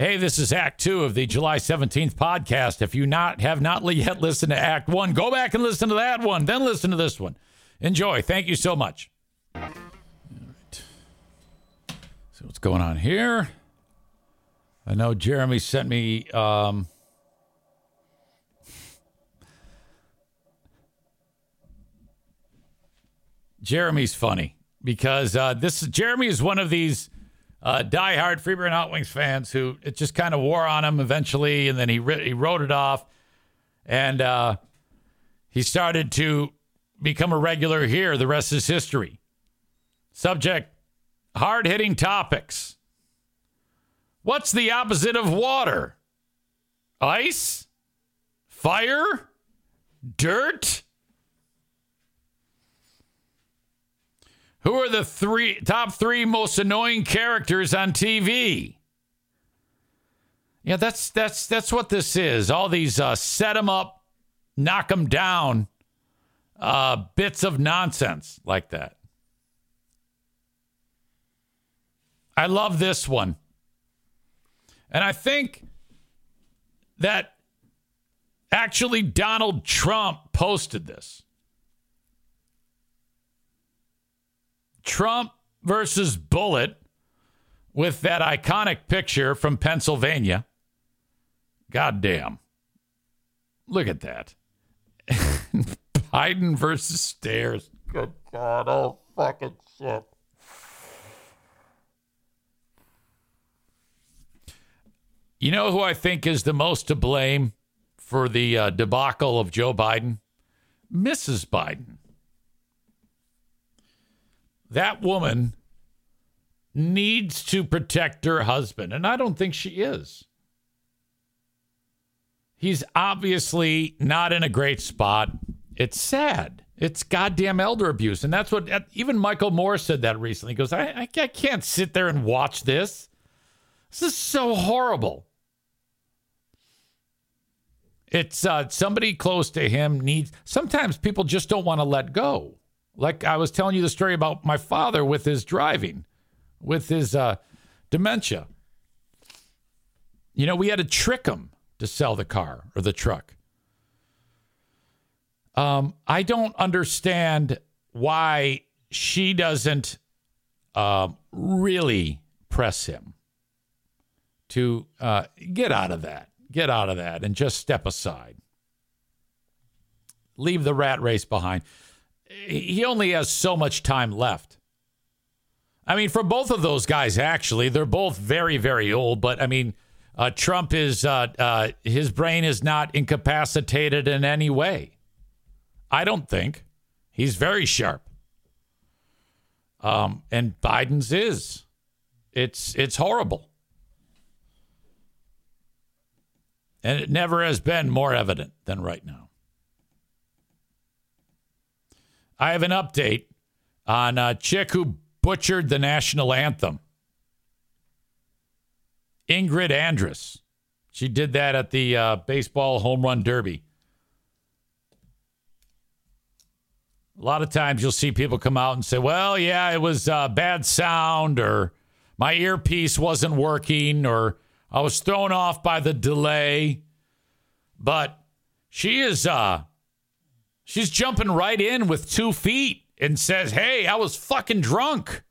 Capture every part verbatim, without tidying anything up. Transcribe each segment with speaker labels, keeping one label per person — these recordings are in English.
Speaker 1: Hey, this is Act Two of the July seventeenth podcast. If you not have not yet listened to Act One, go back and listen to that one, then listen to this one. Enjoy. Thank you so much. All right. So what's going on here? I know Jeremy sent me um, Jeremy's funny because uh, this Jeremy is one of these Uh, diehard Freeburn Hot Wings fans who it just kind of wore on him eventually, and then he re- he wrote it off, and uh, he started to become a regular here. The rest is history. Subject: hard-hitting topics. What's the opposite of water? Ice? Fire? Dirt? Who are the three top three most annoying characters on T V? Yeah, that's that's that's what this is. All these uh, set 'em up, knock 'em down, uh, bits of nonsense like that. I love this one, and I think that actually Donald Trump posted this. Trump versus Bullet with that iconic picture from Pennsylvania. Goddamn. Look at that. Biden versus Stairs. Good God, oh fucking shit. You know who I think is the most to blame for the uh, debacle of Joe Biden? Missus Biden. That woman needs to protect her husband, and I don't think she is. He's obviously not in a great spot. It's sad. It's goddamn elder abuse, and that's what even Michael Moore said that recently. He goes, I, I, I can't sit there and watch this. This is so horrible. It's uh, somebody close to him needs. Sometimes people just don't want to let go. Like I was telling you the story about my father with his driving, with his uh, dementia. You know, we had to trick him to sell the car or the truck. Um, I don't understand why she doesn't uh, really press him to uh, get out of that, get out of that and just step aside. Leave the rat race behind. He only has so much time left. I mean, for both of those guys, actually, they're both very, very old. But I mean, uh, Trump is, uh, uh, his brain is not incapacitated in any way. I don't think. He's very sharp. Um, and Biden's is. It's, it's horrible. And it never has been more evident than right now. I have an update on a chick who butchered the national anthem. Ingrid Andress. She did that at the uh, baseball home run derby. A lot of times you'll see people come out and say, well, yeah, it was uh, bad sound, or my earpiece wasn't working, or I was thrown off by the delay. But she is... Uh, She's jumping right in with two feet and says, hey, I was fucking drunk.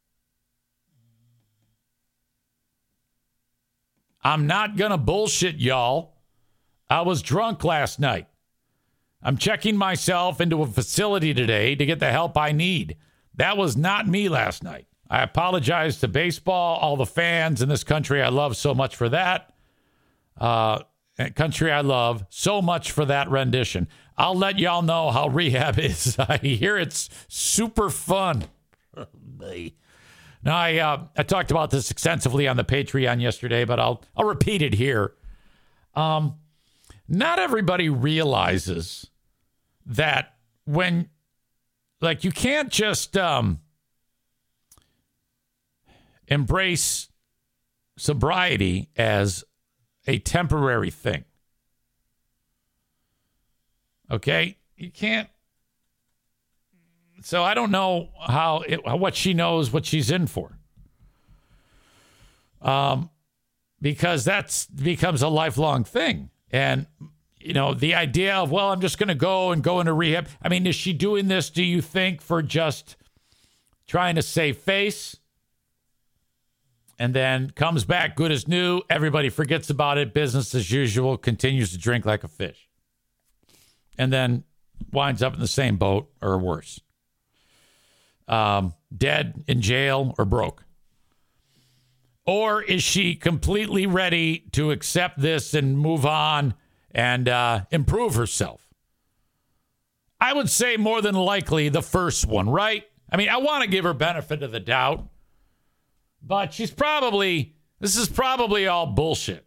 Speaker 1: I'm not going to bullshit y'all. I was drunk last night. I'm checking myself into a facility today to get the help I need. That was not me last night. I apologize to baseball, all the fans in this country I love so much for that. Uh, country I love so much for that rendition. I'll let y'all know how rehab is. I hear it's super fun. Now, I uh, I talked about this extensively on the Patreon yesterday, but I'll I'll repeat it here. Um, not everybody realizes that when, like, you can't just um, embrace sobriety as a temporary thing. Okay, you can't. So I don't know how it, what she knows, what she's in for. Um, because that's becomes a lifelong thing. And, you know, the idea of, well, I'm just going to go and go into rehab. I mean, is she doing this, do you think, for just trying to save face? And then comes back good as new. Everybody forgets about it. Business as usual. Continues to drink like a fish. And then winds up in the same boat or worse. Um, dead, in jail, or broke. Or is she completely ready to accept this and move on and uh, improve herself? I would say more than likely the first one, right? I mean, I want to give her benefit of the doubt. But she's probably, this is probably all bullshit.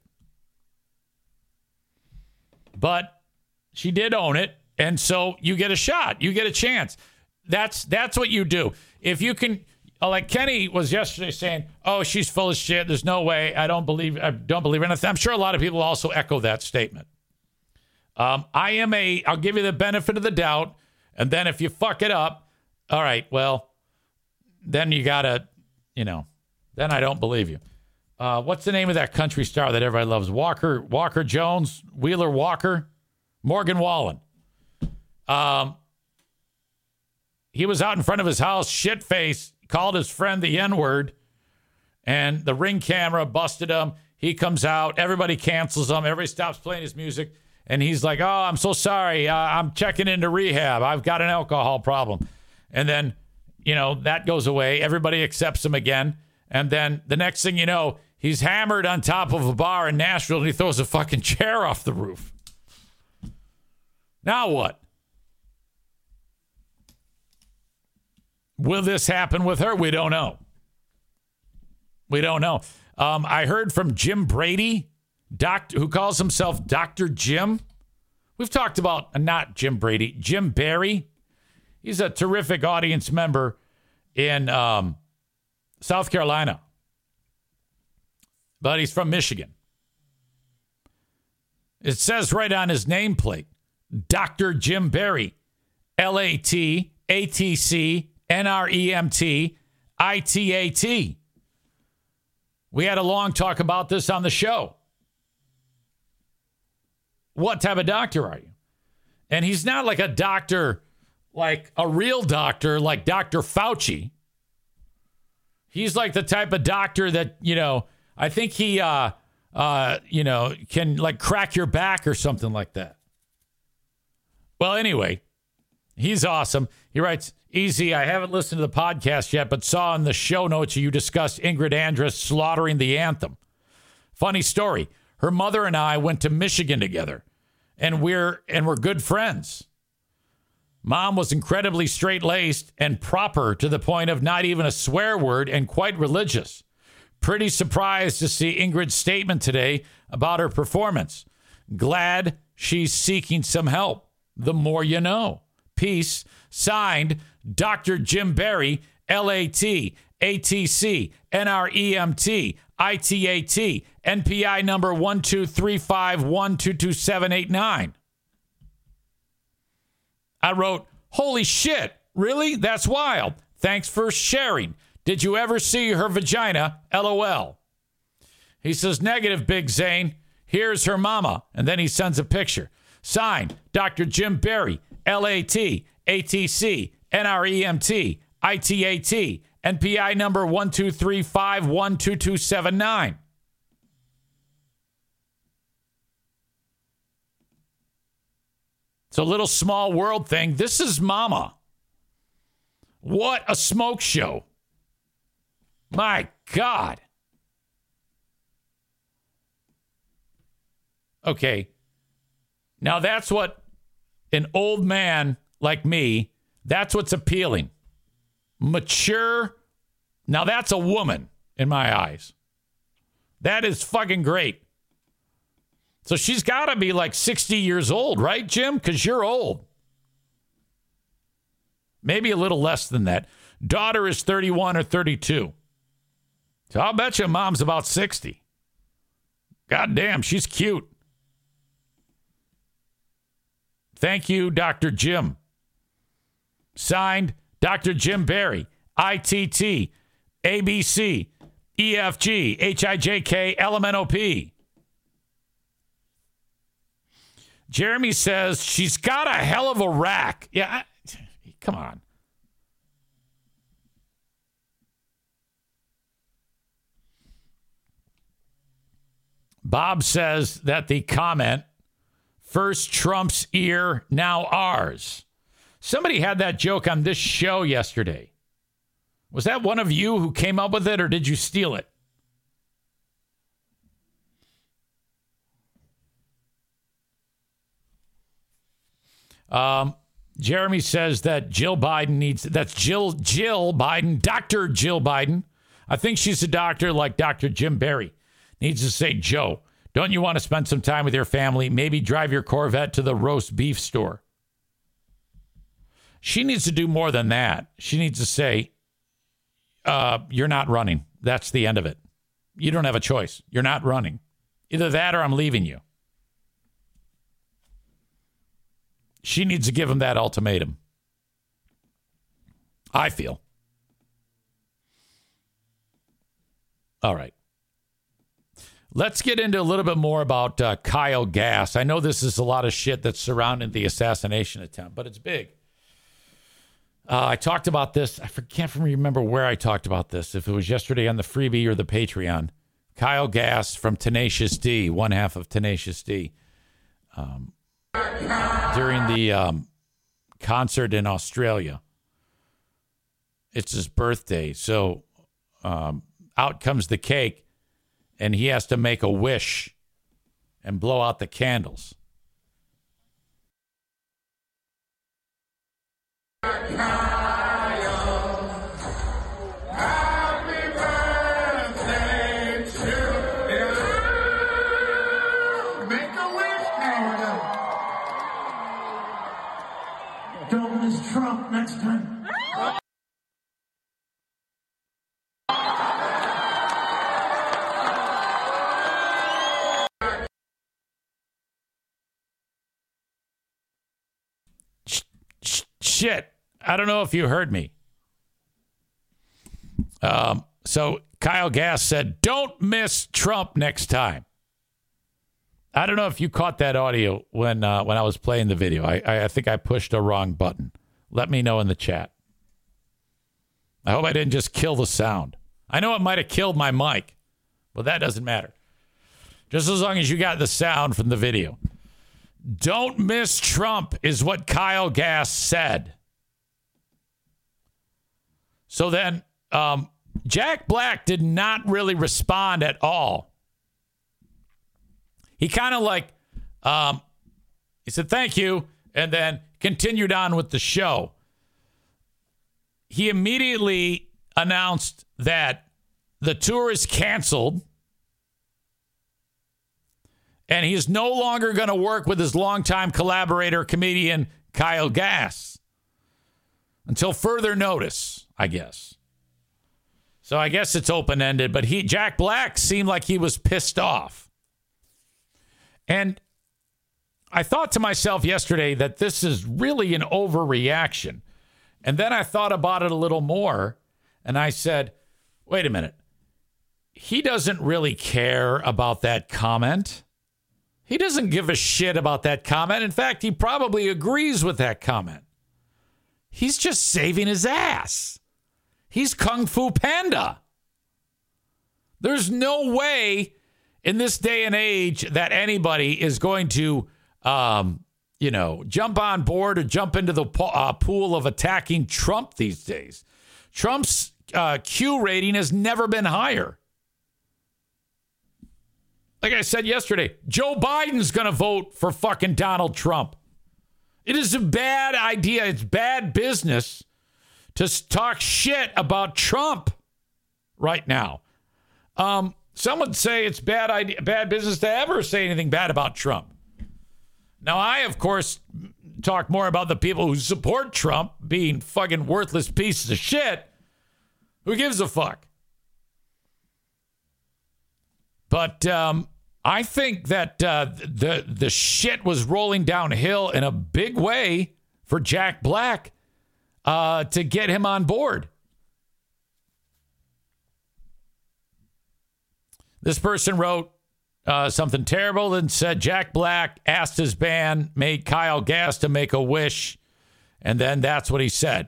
Speaker 1: But she did own it. And so you get a shot. You get a chance. That's that's what you do. If you can, like Kenny was yesterday saying, oh, she's full of shit. There's no way. I don't believe, I don't believe her. And I'm sure a lot of people also echo that statement. Um, I am a, I'll give you the benefit of the doubt. And then if you fuck it up, all right, well, then you got to, you know. Then I don't believe you. Uh, what's the name of that country star that everybody loves? Walker Walker Jones? Wheeler Walker? Morgan Wallen. Um, he was out in front of his house, shit-faced, called his friend the N-word, and the Ring camera busted him. He comes out. Everybody cancels him. Everybody stops playing his music. And he's like, oh, I'm so sorry. Uh, I'm checking into rehab. I've got an alcohol problem. And then, you know, that goes away. Everybody accepts him again. And then the next thing you know, he's hammered on top of a bar in Nashville and he throws a fucking chair off the roof. Now what? Will this happen with her? We don't know. We don't know. Um, I heard from Jim Brady, doctor, who calls himself Doctor Jim. We've talked about, uh, not Jim Brady, Jim Barry. He's a terrific audience member in um, South Carolina. But he's from Michigan. It says right on his nameplate, Doctor Jim Barry, L A T A T C N R E M T I T A T. We had a long talk about this on the show. What type of doctor are you? And he's not like a doctor, like a real doctor, like Doctor Fauci. He's like the type of doctor that, you know, I think he, uh, uh, you know, can like crack your back or something like that. Well, anyway, he's awesome. He writes, easy, I haven't listened to the podcast yet, but saw in the show notes you discussed Ingrid Andress slaughtering the anthem. Funny story. Her mother and I went to Michigan together, and we're and we're good friends. Mom was incredibly straight-laced and proper to the point of not even a swear word and quite religious. Pretty surprised to see Ingrid's statement today about her performance. Glad she's seeking some help. The more you know. Peace. Signed, Doctor Jim Barry, L A T A T C N R E M T I T A T, N P I number one two three five one two two seven eight nine. I wrote, holy shit, really? That's wild. Thanks for sharing. Did you ever see her vagina? LOL. He says, negative, Big Zane. Here's her mama. And then he sends a picture. Signed, Doctor Jim Barry, L A T A T C N R E M T I T A T, N P I number one two three five one two two seven nine. It's a little small world thing. This is Mama. What a smoke show. My God. Okay. Now that's what an old man like me, that's what's appealing. Mature. Now that's a woman in my eyes. That is fucking great. So she's got to be like sixty years old, right, Jim? Because you're old. Maybe a little less than that. Daughter is thirty-one or thirty-two. So I'll bet you mom's about sixty. God damn, she's cute. Thank you, Doctor Jim. Signed, Doctor Jim Barry, I T T, A B C, E F G, H I J K, L M N O P. Jeremy says she's got a hell of a rack. Yeah, I, come on. Bob says that the comment, first Trump's ear, now ours. Somebody had that joke on this show yesterday. Was that one of you who came up with it, or did you steal it? Um, Jeremy says that Jill Biden needs, that's Jill, Jill Biden, Doctor Jill Biden. I think she's a doctor like Doctor Jim Barry. Needs to say, Joe, don't you want to spend some time with your family? Maybe drive your Corvette to the roast beef store. She needs to do more than that. She needs to say, uh, you're not running. That's the end of it. You don't have a choice. You're not running. Either that or I'm leaving you. She needs to give him that ultimatum. I feel. All right. Let's get into a little bit more about uh, Kyle Gass. I know this is a lot of shit that's surrounding the assassination attempt, but it's big. Uh, I talked about this. I can't remember where I talked about this, if it was yesterday on the freebie or the Patreon. Kyle Gass from Tenacious D, one half of Tenacious D. Um, during the um, concert in Australia. It's his birthday. So um, out comes the cake. And he has to make a wish and blow out the candles. Kyle, happy birthday to you. Make a wish, Canada. Don't miss Trump next time. Shit. I don't know if you heard me. Um, so Kyle Gass said, don't miss Trump next time. I don't know if you caught that audio when uh, when I was playing the video. I, I, I think I pushed a wrong button. Let me know in the chat. I hope I didn't just kill the sound. I know it might have killed my mic, but that doesn't matter. Just as long as you got the sound from the video. Don't miss Trump is what Kyle Gass said. So then um, Jack Black did not really respond at all. He kind of like, um, he said, thank you, and then continued on with the show. He immediately announced that the tour is canceled. And he is no longer going to work with his longtime collaborator, comedian Kyle Gass, until further notice, I guess. So I guess it's open-ended, but he, Jack Black seemed like he was pissed off. And I thought to myself yesterday that this is really an overreaction. And then I thought about it a little more, and I said, wait a minute. He doesn't really care about that comment. He doesn't give a shit about that comment. In fact, he probably agrees with that comment. He's just saving his ass. He's Kung Fu Panda. There's no way in this day and age that anybody is going to, um, you know, jump on board or jump into the po- uh, pool of attacking Trump these days. Trump's uh, Q rating has never been higher. Like I said yesterday, Joe Biden's going to vote for fucking Donald Trump. It is a bad idea. It's bad business to talk shit about Trump right now. Um, some would say it's bad idea, bad business to ever say anything bad about Trump. Now, I, of course, talk more about the people who support Trump being fucking worthless pieces of shit. Who gives a fuck? But, um... I think that uh, the the shit was rolling downhill in a big way for Jack Black uh, to get him on board. This person wrote uh, something terrible and said Jack Black asked his band, made Kyle Gass to make a wish, and then that's what he said.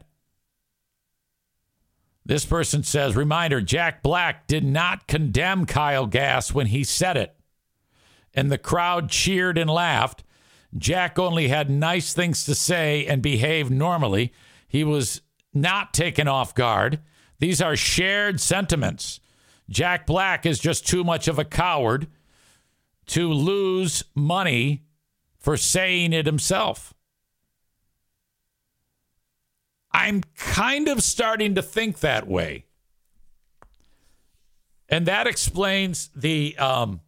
Speaker 1: This person says, reminder, Jack Black did not condemn Kyle Gass when he said it. And the crowd cheered and laughed. Jack only had nice things to say and behaved normally. He was not taken off guard. These are shared sentiments. Jack Black is just too much of a coward to lose money for saying it himself. I'm kind of starting to think that way. And that explains the um,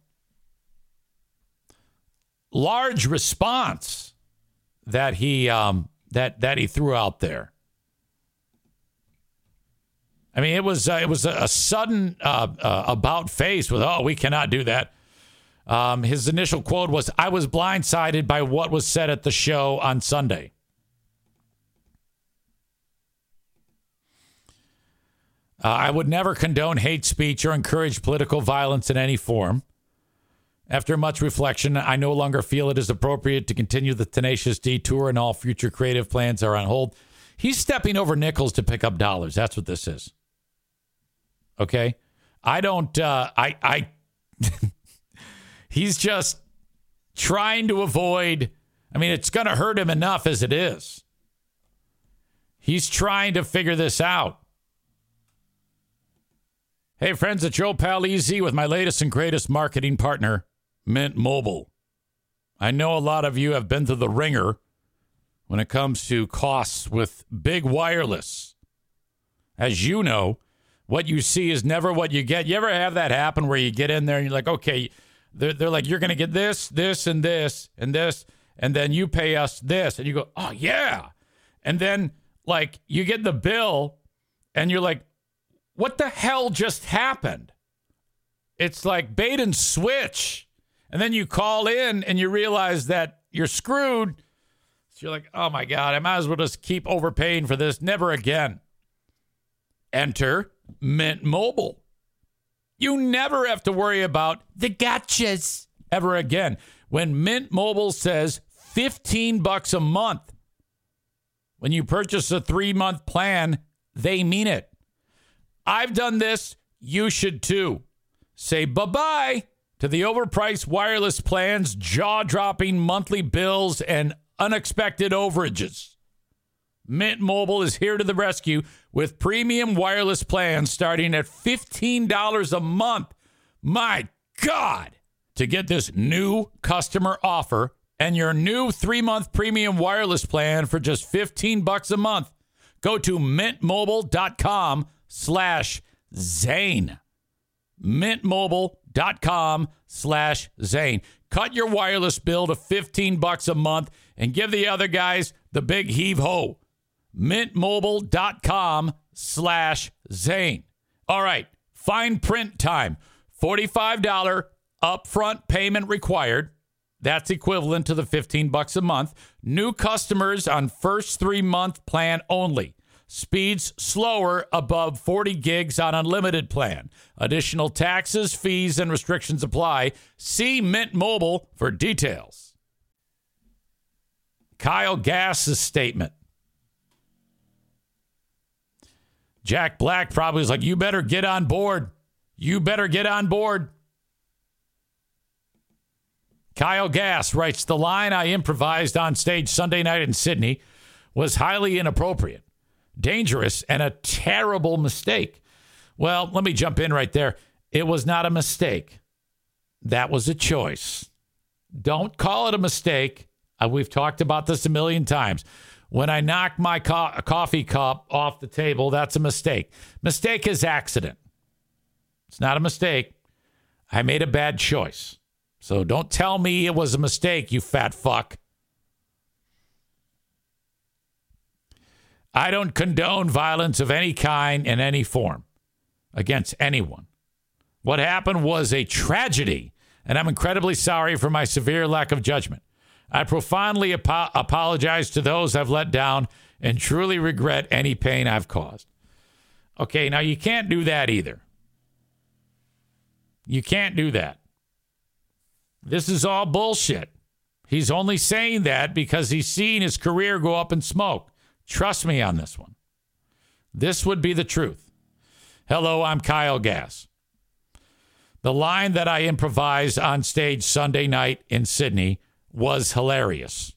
Speaker 1: large response that he um, that that he threw out there. I mean, it was uh, it was a, a sudden uh, uh, about face with, oh, we cannot do that. Um, his initial quote was, I was blindsided by what was said at the show on Sunday. Uh, I would never condone hate speech or encourage political violence in any form. After much reflection, I no longer feel it is appropriate to continue the Tenacious D tour, and all future creative plans are on hold. He's stepping over nickels to pick up dollars. That's what this is. Okay? I don't, uh, I, I, he's just trying to avoid, I mean, it's going to hurt him enough as it is. He's trying to figure this out. Hey, friends, it's your pal Easy with my latest and greatest marketing partner, Mint Mobile. I know a lot of you have been through the ringer when it comes to costs with big wireless. As you know, what you see is never what you get. You ever have that happen where you get in there and you're like, okay, they're, they're like, you're going to get this, this, and this, and this, and then you pay us this. And you go, oh, yeah. And then, like, you get the bill and you're like, what the hell just happened? It's like bait and switch. And then you call in and you realize that you're screwed. So you're like, oh my God, I might as well just keep overpaying for this. Never again. Enter Mint Mobile. You never have to worry about the gotchas ever again. When Mint Mobile says fifteen bucks a month, when you purchase a three-month plan, they mean it. I've done this. You should too. Say bye-bye to the overpriced wireless plans, jaw-dropping monthly bills, and unexpected overages. Mint Mobile is here to the rescue with premium wireless plans starting at fifteen dollars a month. My God! To get this new customer offer and your new three-month premium wireless plan for just fifteen bucks a month, go to mintmobile.com slash Zane. Mintmobile.com slash Zane. Cut your wireless bill to fifteen bucks a month and give the other guys the big heave-ho. Mintmobile.com slash Zane. All right, fine print time. forty-five dollars upfront payment required. That's equivalent to the fifteen bucks a month. New customers on first three-month plan only. Speeds slower above forty gigs on unlimited plan. Additional taxes, fees, and restrictions apply. See Mint Mobile for details. Kyle Gass's statement. Jack Black probably was like, you better get on board. You better get on board. Kyle Gass writes, the line I improvised on stage Sunday night in Sydney was highly inappropriate, dangerous, and a terrible mistake. Well, let me jump in right there. It was not a mistake. That was a choice. Don't call it a mistake. Uh, we've talked about this a million times. When I knock my co- coffee cup off the table, that's a mistake. Mistake is accident. It's not a mistake. I made a bad choice. So don't tell me it was a mistake, you fat fuck. I don't condone violence of any kind in any form against anyone. What happened was a tragedy, and I'm incredibly sorry for my severe lack of judgment. I profoundly apo- apologize to those I've let down and truly regret any pain I've caused. Okay, now you can't do that either. You can't do that. This is all bullshit. He's only saying that because he's seen his career go up in smoke. Trust me on this one. This would be the truth. Hello, I'm Kyle Gass. The line that I improvised on stage Sunday night in Sydney was hilarious.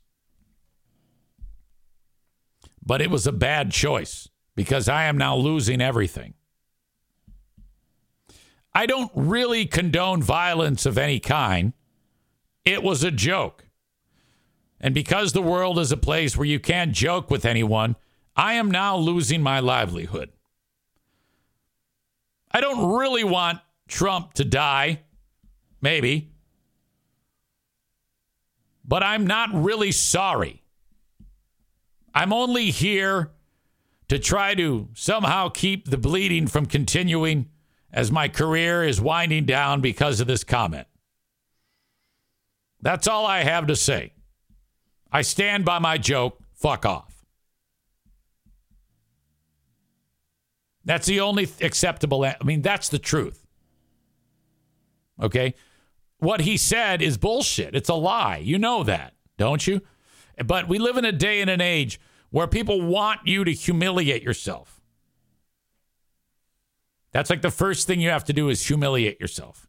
Speaker 1: But it was a bad choice because I am now losing everything. I don't really condone violence of any kind. It was a joke. And because the world is a place where you can't joke with anyone, I am now losing my livelihood. I don't really want Trump to die. Maybe. But I'm not really sorry. I'm only here to try to somehow keep the bleeding from continuing as my career is winding down because of this comment. That's all I have to say. I stand by my joke. Fuck off. That's the only acceptable. I mean, that's the truth. Okay? What he said is bullshit. It's a lie. You know that, don't you? But we live in a day and an age where people want you to humiliate yourself. That's like the first thing you have to do is humiliate yourself.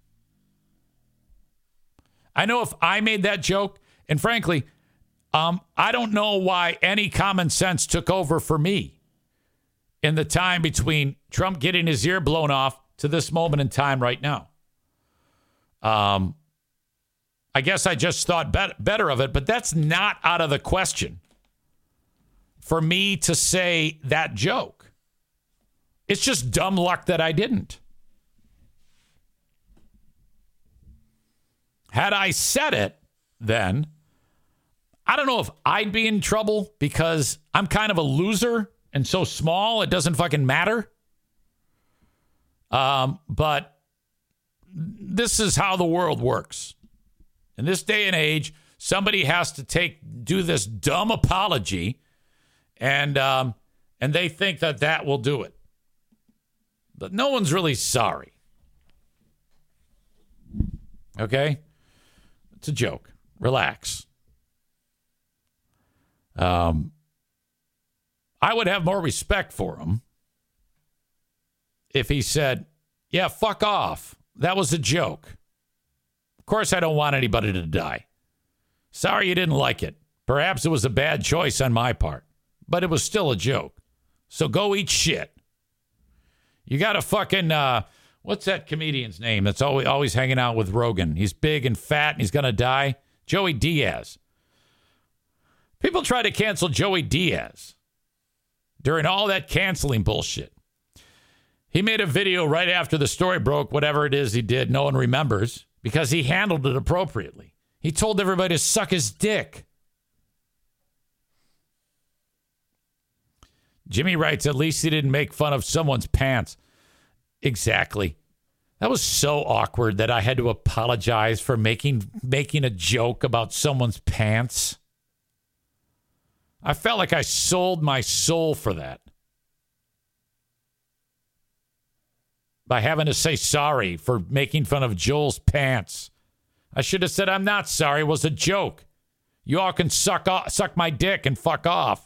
Speaker 1: I know if I made that joke, and frankly, um, I don't know why any common sense took over for me in the time between Trump getting his ear blown off to this moment in time right now. Um, I guess I just thought bet- better of it, but that's not out of the question for me to say that joke. It's just dumb luck that I didn't. Had I said it then, I don't know if I'd be in trouble because I'm kind of a loser and so small it doesn't fucking matter. Um, but this is how the world works. In this day and age, somebody has to take do this dumb apology, and um, and they think that that will do it. But no one's really sorry. Okay? It's a joke. Relax. Um, I would have more respect for him if he said, yeah, fuck off. That was a joke. Of course, I don't want anybody to die. Sorry you didn't like it. Perhaps it was a bad choice on my part, but it was still a joke. So go eat shit. You got a fucking, uh, what's that comedian's name that's always, always hanging out with Rogan? He's big and fat and he's going to die. Joey Diaz. People try to cancel Joey Diaz during all that canceling bullshit. He made a video right after the story broke, whatever it is he did, no one remembers, because he handled it appropriately. He told everybody to suck his dick. Jimmy writes, at least he didn't make fun of someone's pants. Exactly. That was so awkward that I had to apologize for making making a joke about someone's pants. I felt like I sold my soul for that. By having to say sorry for making fun of Joel's pants. I should have said, I'm not sorry. It was a joke. You all can suck off, suck my dick and fuck off.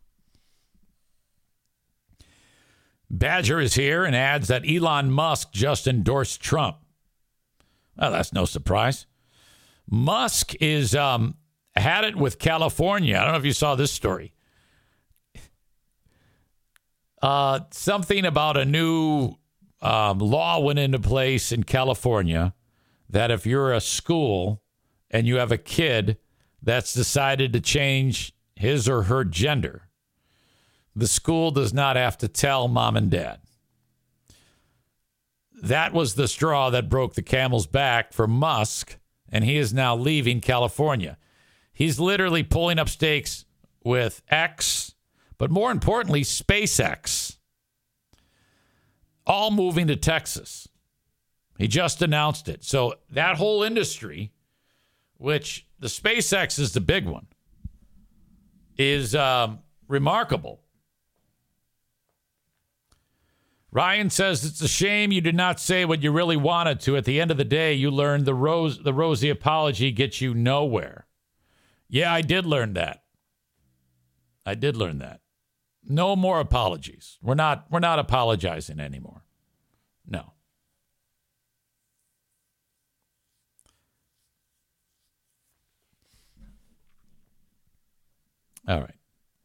Speaker 1: Badger is here and adds that Elon Musk just endorsed Trump. Well, that's no surprise. Musk is um, had it with California. I don't know if you saw this story. Uh, something about a new um, law went into place in California that if you're a school and you have a kid that's decided to change his or her gender, the school does not have to tell mom and dad. That was the straw that broke the camel's back for Musk, and he is now leaving California. He's literally pulling up stakes with X, but more importantly, SpaceX, all moving to Texas. He just announced it. So that whole industry, which the SpaceX is the big one, is um, remarkable. Ryan says it's a shame you did not say what you really wanted to. At the end of the day, you learned the rose, the rosy apology gets you nowhere. Yeah, I did learn that. I did learn that. No more apologies. We're not we're not apologizing anymore. No. All right.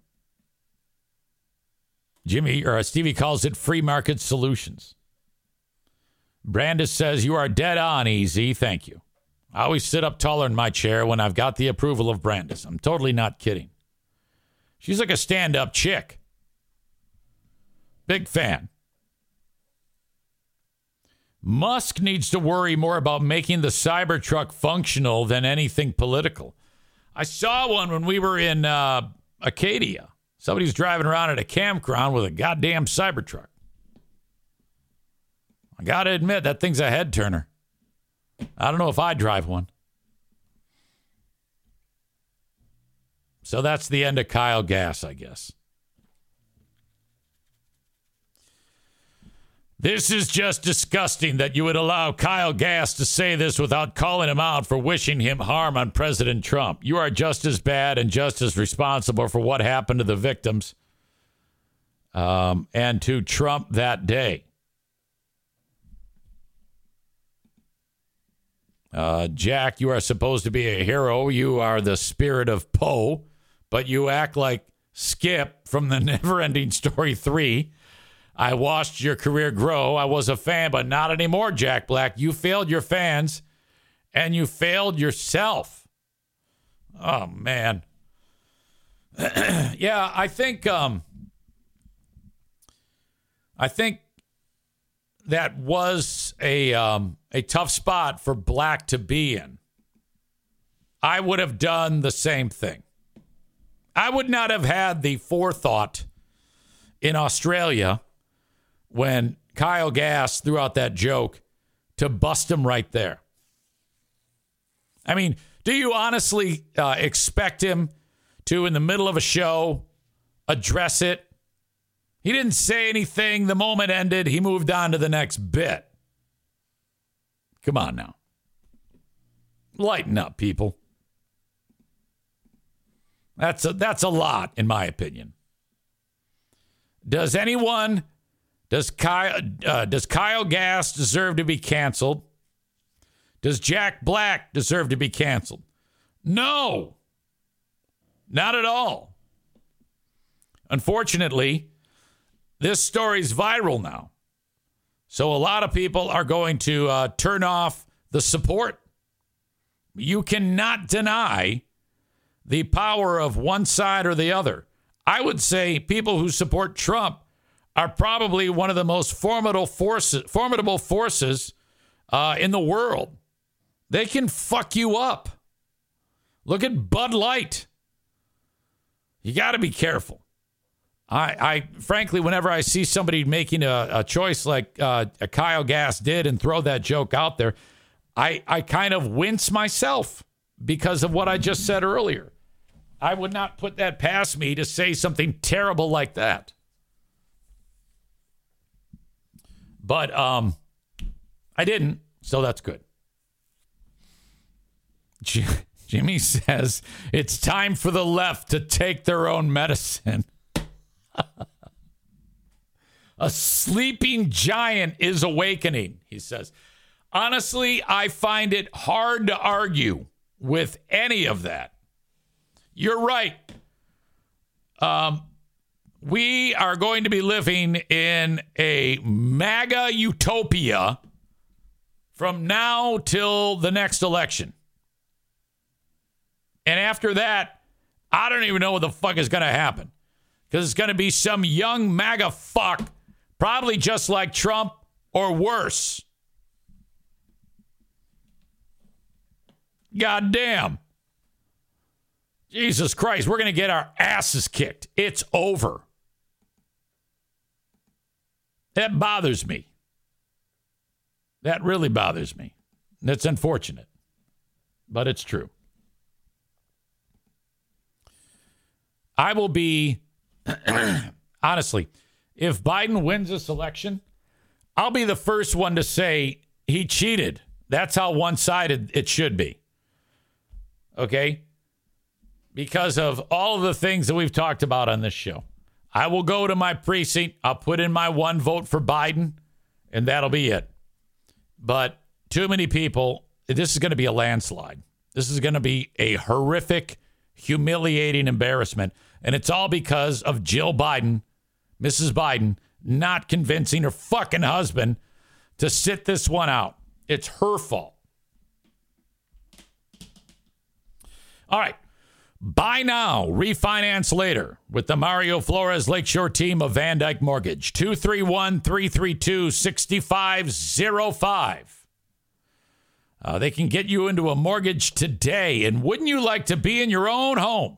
Speaker 1: Jimmy or Stevie calls it free market solutions. Brandis says you are dead on, Easy. Thank you. I always sit up taller in my chair when I've got the approval of Brandis. I'm totally not kidding. She's like a stand-up chick. Big fan. Musk needs to worry more about making the Cybertruck functional than anything political. I saw one when we were in uh, Acadia. Somebody's driving around at a campground with a goddamn Cybertruck. I got to admit, that thing's a head turner. I don't know if I drive one. So that's the end of Kyle Gass, I guess. This is just disgusting that you would allow Kyle Gass to say this without calling him out for wishing him harm on President Trump. You are just as bad and just as responsible for what happened to the victims um, and to Trump that day. Uh, Jack, you are supposed to be a hero. You are the spirit of Poe, but you act like Skip from the Neverending Story three. I watched your career grow. I was a fan, but not anymore, Jack Black. You failed your fans, and you failed yourself. Oh, man. yeah, I think um, I think that was a um, a tough spot for Black to be in. I would have done the same thing. I would not have had the forethought in Australia when Kyle Gass threw out that joke to bust him right there. I mean, do you honestly uh, expect him to, in the middle of a show, address it? He didn't say anything. The moment ended. He moved on to the next bit. Come on now. Lighten up, people. That's a, that's a lot, in my opinion. Does anyone... Does Kyle, uh, does Kyle Gass deserve to be canceled? Does Jack Black deserve to be canceled? No. Not at all. Unfortunately, this story's viral now. So a lot of people are going to uh, turn off the support. You cannot deny the power of one side or the other. I would say people who support Trump are probably one of the most formidable forces, formidable forces uh, in the world. They can fuck you up. Look at Bud Light. You got to be careful. I, I, frankly, whenever I see somebody making a, a choice like uh, a Kyle Gass did and throw that joke out there, I, I kind of wince myself because of what I just said earlier. I would not put that past me to say something terrible like that. But um, I didn't, so that's good. J- Jimmy says it's time for the left to take their own medicine. A sleeping giant is awakening, he says. Honestly, I find it hard to argue with any of that. You're right. Um. We are going to be living in a MAGA utopia from now till the next election. And after that, I don't even know what the fuck is going to happen. Because it's going to be some young MAGA fuck, probably just like Trump or worse. God damn. Jesus Christ, we're going to get our asses kicked. It's over. That bothers me. That really bothers me. That's unfortunate, but it's true. I will be, honestly, if Biden wins this election, I'll be the first one to say he cheated. That's how one-sided it should be. Okay? Because of all of the things that we've talked about on this show. I will go to my precinct. I'll put in my one vote for Biden, and that'll be it. But too many people, this is going to be a landslide. This is going to be a horrific, humiliating embarrassment. And it's all because of Jill Biden, Missus Biden, not convincing her fucking husband to sit this one out. It's her fault. All right. Buy now, refinance later with the Mario Flores Lakeshore team of Van Dyke Mortgage. two three one, three three two, six five zero five. Uh, they can get you into a mortgage today. And wouldn't you like to be in your own home?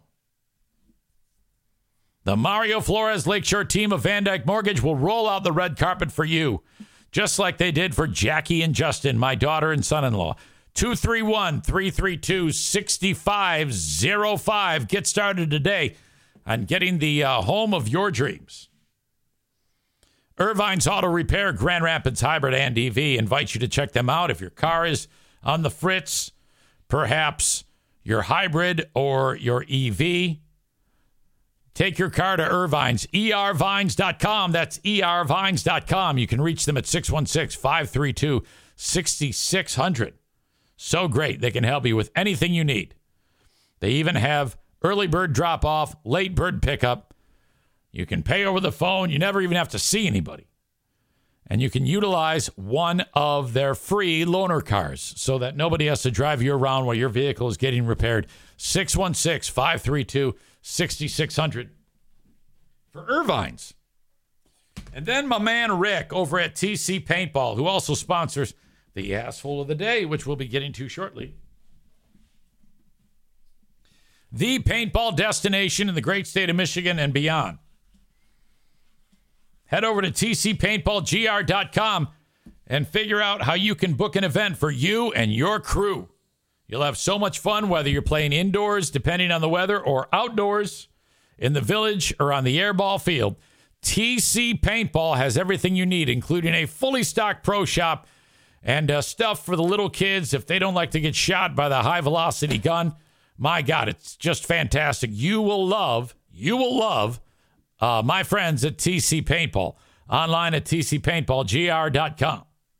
Speaker 1: The Mario Flores Lakeshore team of Van Dyke Mortgage will roll out the red carpet for you, just like they did for Jackie and Justin, my daughter and son-in-law. two three one, three three two, six five zero five. Get started today on getting the uh, home of your dreams. Irvine's Auto Repair, Grand Rapids Hybrid and E V invites you to check them out. If your car is on the fritz, perhaps your hybrid or your E V, take your car to Irvine's, E R vines dot com. That's E R vines dot com. You can reach them at six one six, five three two, six six zero zero. So great. They can help you with anything you need. They even have early bird drop-off, late bird pickup. You can pay over the phone. You never even have to see anybody. And you can utilize one of their free loaner cars so that nobody has to drive you around while your vehicle is getting repaired. six one six, five three two, six six zero zero for Irvine's. And then my man Rick over at T C Paintball, who also sponsors the asshole of the day, which we'll be getting to shortly. The paintball destination in the great state of Michigan and beyond. Head over to T C paintball G R dot com and figure out how you can book an event for you and your crew. You'll have so much fun whether you're playing indoors, depending on the weather, or outdoors, in the village, or on the airball field. T C Paintball has everything you need, including a fully stocked pro shop and uh, stuff for the little kids if they don't like to get shot by the high-velocity gun. My God, it's just fantastic. You will love, you will love uh, my friends at T C Paintball. Online at T C paintball G R dot com.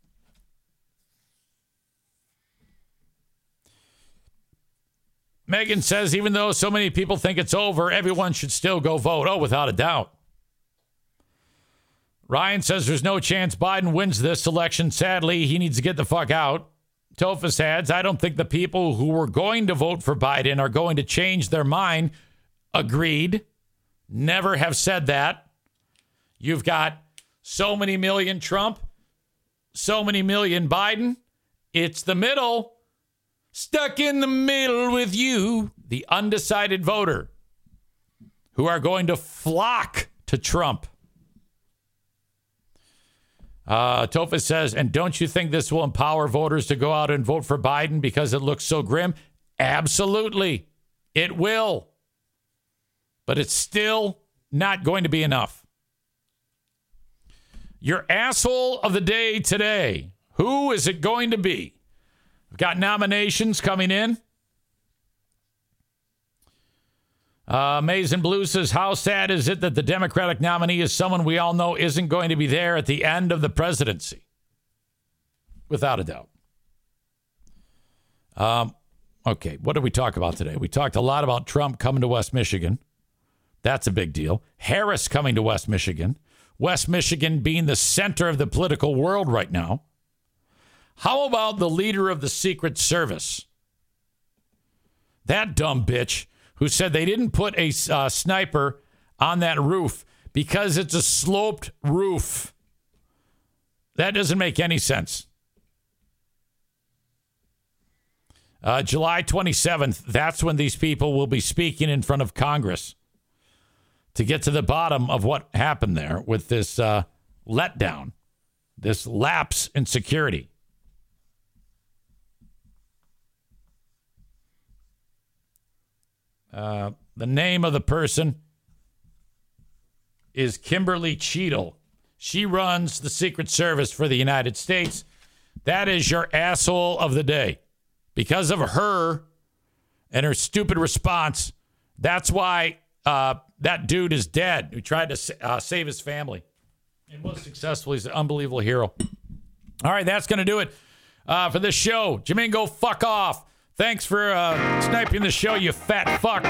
Speaker 1: Megan says, even though so many people think it's over, everyone should still go vote. Oh, without a doubt. Ryan says there's no chance Biden wins this election. Sadly, he needs to get the fuck out. Tophus adds, I don't think the people who were going to vote for Biden are going to change their mind. Agreed. Never have said that. You've got so many million Trump, so many million Biden. It's the middle. Stuck in the middle with you, the undecided voter, who are going to flock to Trump. Uh, Tophus says, and don't you think this will empower voters to go out and vote for Biden because it looks so grim? Absolutely. It will. But it's still not going to be enough. Your asshole of the day today. Who is it going to be? We've got nominations coming in. Uh, Mason Blue says, how sad is it that the Democratic nominee is someone we all know isn't going to be there at the end of the presidency? Without a doubt. Um, okay, what did we talk about today? We talked a lot about Trump coming to West Michigan. That's a big deal. Harris coming to West Michigan. West Michigan being the center of the political world right now. How about the leader of the Secret Service? That dumb bitch who said they didn't put a uh, sniper on that roof because it's a sloped roof. That doesn't make any sense. Uh, July twenty-seventh, that's when these people will be speaking in front of Congress to get to the bottom of what happened there with this uh, letdown, this lapse in security. Uh, the name of the person is Kimberly Cheadle. She runs the Secret Service for the United States. That is your asshole of the day. Because of her and her stupid response, that's why uh, that dude is dead who tried to uh, save his family and was successful. He's an unbelievable hero. All right, that's going to do it uh, for this show. Jermaine, go fuck off. Thanks for uh, sniping the show, you fat fuck.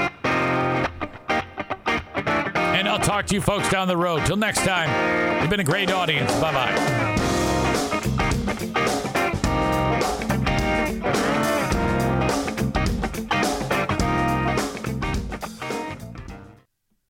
Speaker 1: And I'll talk to you folks down the road. Till next time, you've been a great audience. Bye-bye.